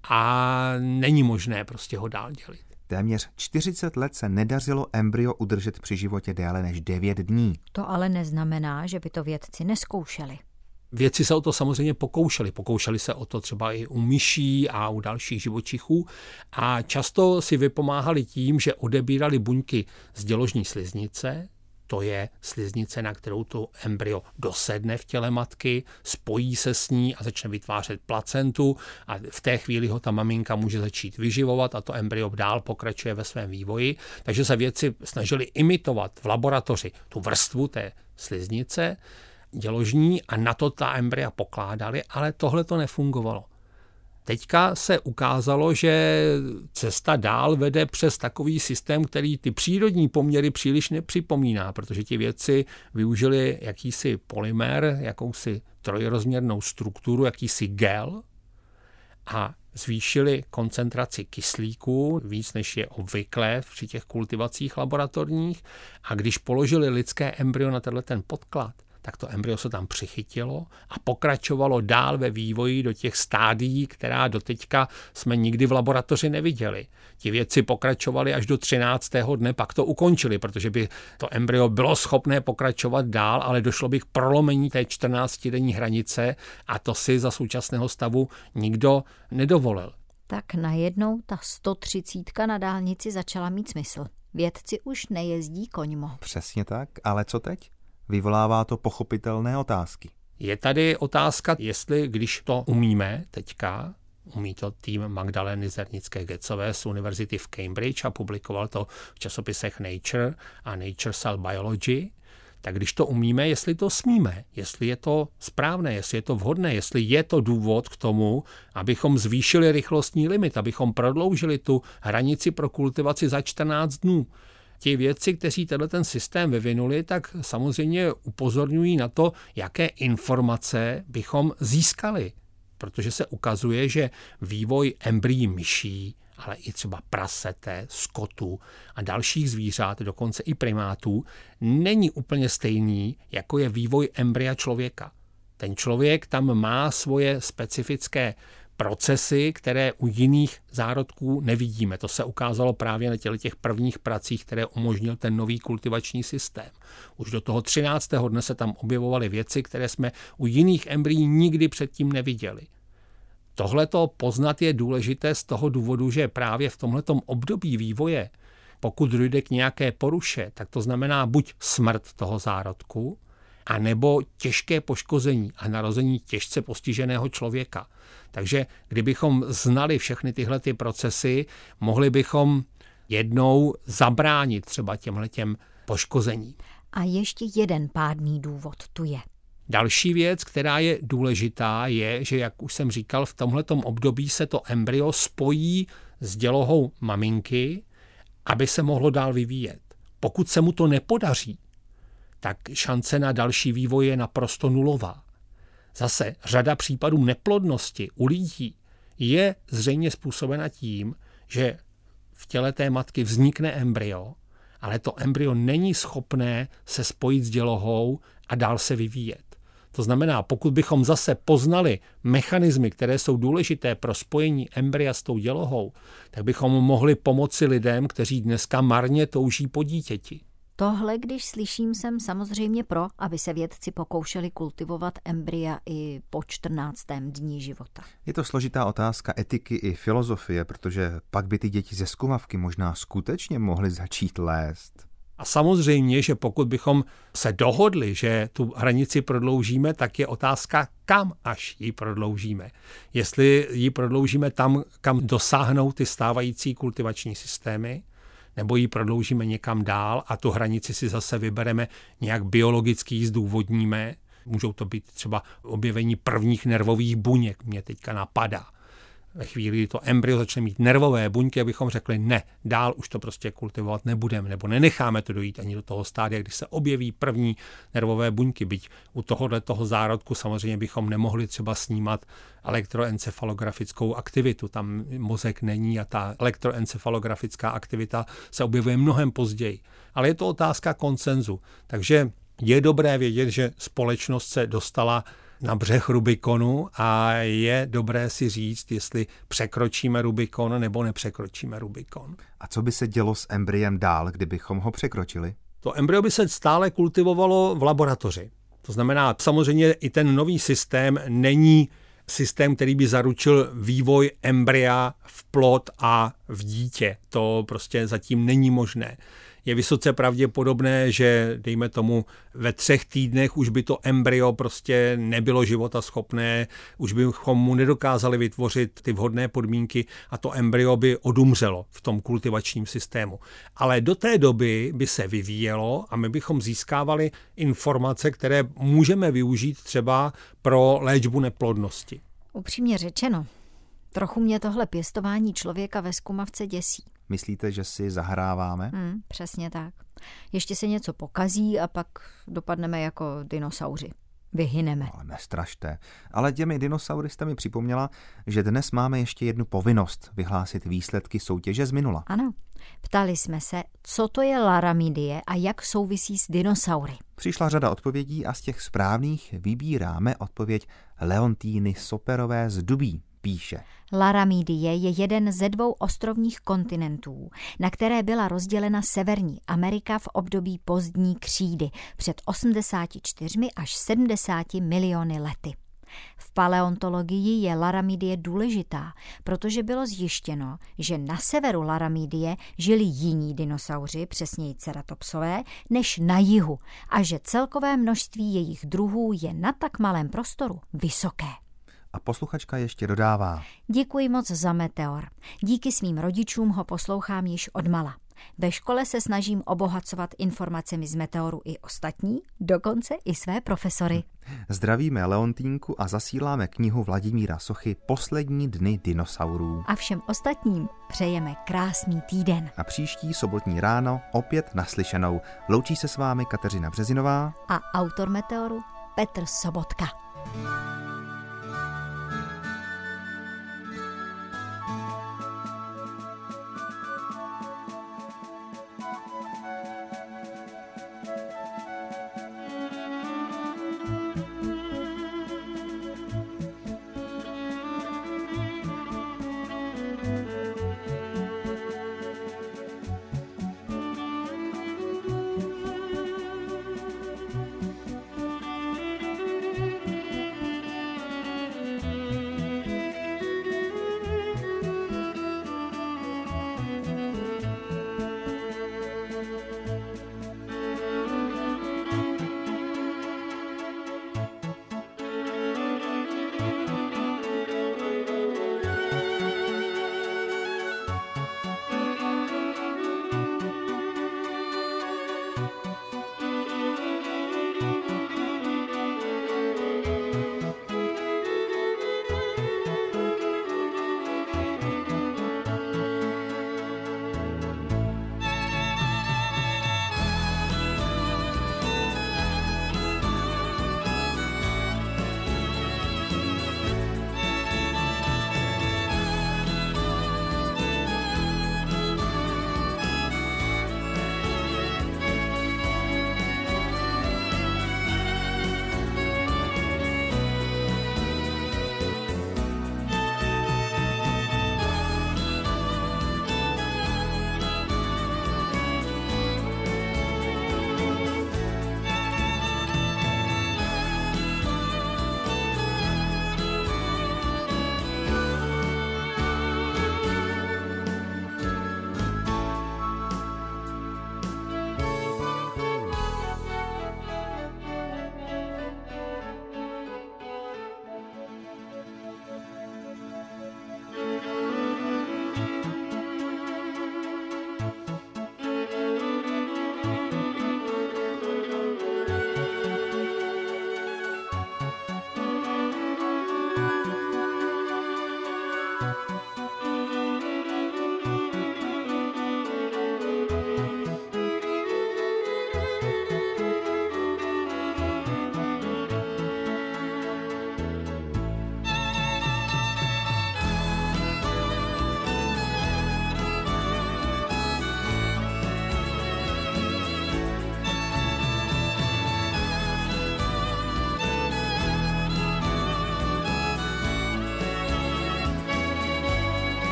a není možné prostě ho dál dělit. Téměř čtyřicet let se nedařilo embryo udržet při životě déle než devět dní. To ale neznamená, že by to vědci nezkoušeli. Vědci se o to samozřejmě pokoušeli. Pokoušeli se o to třeba i u myší a u dalších živočichů a často si vypomáhali tím, že odebírali buňky z děložní sliznice, to je sliznice, na kterou to embryo dosedne v těle matky, spojí se s ní a začne vytvářet placentu a v té chvíli ho ta maminka může začít vyživovat a to embryo dál pokračuje ve svém vývoji. Takže se vědci snažili imitovat v laboratoři tu vrstvu té sliznice děložní a na to ta embrya pokládali, ale tohle to nefungovalo. Teďka se ukázalo, že cesta dál vede přes takový systém, který ty přírodní poměry příliš nepřipomíná, protože ti vědci využili jakýsi polymer, jakousi trojrozměrnou strukturu, jakýsi gel a zvýšili koncentraci kyslíku, víc než je obvyklé při těch kultivacích laboratorních a když položili lidské embryo na tenhle ten podklad, tak to embryo se tam přichytilo a pokračovalo dál ve vývoji do těch stádií, která doteďka jsme nikdy v laboratoři neviděli. Ti vědci pokračovali až do třináctého dne, pak to ukončili, protože by to embryo bylo schopné pokračovat dál, ale došlo by k prolomení té čtrnáctidenní hranice a to si za současného stavu nikdo nedovolil. Tak najednou ta sto třicítka na dálnici začala mít smysl. Vědci už nejezdí koňmo. Přesně tak, ale co teď? Vyvolává to pochopitelné otázky. Je tady otázka, jestli když to umíme teďka, umí to tým Magdaleny Zernické-Gecové z univerzity v Cambridge a publikoval to v časopisech Nature a Nature Cell Biology, tak když to umíme, jestli to smíme, jestli je to správné, jestli je to vhodné, jestli je to důvod k tomu, abychom zvýšili rychlostní limit, abychom prodloužili tu hranici pro kultivaci za čtrnáct dnů. Ti vědci, kteří tenhle ten systém vyvinuli, tak samozřejmě upozorňují na to, jaké informace bychom získali. Protože se ukazuje, že vývoj embryí myší, ale i třeba prasete, skotu a dalších zvířat, dokonce i primátů, není úplně stejný, jako je vývoj embrya člověka. Ten člověk tam má svoje specifické procesy, které u jiných zárodků nevidíme. To se ukázalo právě na těch prvních pracích, které umožnil ten nový kultivační systém. Už do toho třináctého dne se tam objevovaly věci, které jsme u jiných embryí nikdy předtím neviděli. Tohleto poznat je důležité z toho důvodu, že právě v tomhletom období vývoje, pokud dojde k nějaké poruše, tak to znamená buď smrt toho zárodku, a nebo těžké poškození a narození těžce postiženého člověka. Takže kdybychom znali všechny tyhle ty procesy, mohli bychom jednou zabránit třeba těmhletěm poškozením. A ještě jeden pádný důvod tu je. Další věc, která je důležitá, je, že jak už jsem říkal, v tomhletom období se to embryo spojí s dělohou maminky aby se mohlo dál vyvíjet. Pokud se mu to nepodaří, tak šance na další vývoj je naprosto nulová. Zase řada případů neplodnosti u lidí je zřejmě způsobena tím, že v těle té matky vznikne embryo, ale to embryo není schopné se spojit s dělohou a dál se vyvíjet. To znamená, pokud bychom zase poznali mechanismy, které jsou důležité pro spojení embrya s tou dělohou, tak bychom mohli pomoci lidem, kteří dneska marně touží po dítěti. Tohle, když slyším, jsem samozřejmě pro, aby se vědci pokoušeli kultivovat embrya i po čtrnáctém dní života. Je to složitá otázka etiky i filozofie, protože pak by ty děti ze zkumavky možná skutečně mohly začít lézt. A samozřejmě, že pokud bychom se dohodli, že tu hranici prodloužíme, tak je otázka, kam až ji prodloužíme. Jestli ji prodloužíme tam, kam dosáhnou ty stávající kultivační systémy, nebo ji prodloužíme někam dál a tu hranici si zase vybereme, nějak biologicky zdůvodníme. Můžou to být třeba objevení prvních nervových buněk, mě teďka napadá. Ve chvíli, kdy to embryo začne mít nervové buňky, abychom řekli ne, dál už to prostě kultivovat nebudeme, nebo nenecháme to dojít ani do toho stádia, kdy se objeví první nervové buňky. Byť u tohohle toho zárodku samozřejmě bychom nemohli třeba snímat elektroencefalografickou aktivitu. Tam mozek není a ta elektroencefalografická aktivita se objevuje mnohem později. Ale je to otázka konsenzu. Takže je dobré vědět, že společnost se dostala na břeh Rubikonu a je dobré si říct, jestli překročíme Rubikon nebo nepřekročíme Rubikon. A co by se dělo s embryem dál, kdybychom ho překročili? To embryo by se stále kultivovalo v laboratoři. To znamená, samozřejmě i ten nový systém není systém, který by zaručil vývoj embrya v plod a v dítě. To prostě zatím není možné. Je vysoce pravděpodobné, že dejme tomu ve třech týdnech už by to embryo prostě nebylo životaschopné, už bychom mu nedokázali vytvořit ty vhodné podmínky a to embryo by odumřelo v tom kultivačním systému. Ale do té doby by se vyvíjelo a my bychom získávali informace, které můžeme využít třeba pro léčbu neplodnosti. Upřímně řečeno, trochu mě tohle pěstování člověka ve zkumavce děsí. Myslíte, že si zahráváme? Hmm, přesně tak. Ještě se něco pokazí a pak dopadneme jako dinosauři. Vyhyneme. No, nestrašte. Ale těmi dinosaury jste mi připomněla, že dnes máme ještě jednu povinnost vyslásit výsledky soutěže z minula. Ano. Ptali jsme se, co to je laramidie a jak souvisí s dinosaury. Přišla řada odpovědí a z těch správných vybíráme odpověď Leontýny Soperové z Dubí. Píše. Laramidie je jeden ze dvou ostrovních kontinentů, na které byla rozdělena Severní Amerika v období pozdní křídy před osmdesáti čtyřmi až sedmdesáti miliony lety. V paleontologii je laramidie důležitá, protože bylo zjištěno, že na severu laramidie žili jiní dinosauři, přesněji ceratopsové, než na jihu a že celkové množství jejich druhů je na tak malém prostoru vysoké. A posluchačka ještě dodává. Děkuji moc za meteor. Díky svým rodičům ho poslouchám již odmala. Ve škole se snažím obohacovat informacemi z meteoru i ostatní, dokonce i své profesory. Zdravíme Leontýnku a zasíláme knihu Vladimíra Sochy Poslední dny dinosaurů. A všem ostatním přejeme krásný týden. A příští sobotní ráno opět naslyšenou. Loučí se s vámi Kateřina Březinová a autor meteoru Petr Sobotka.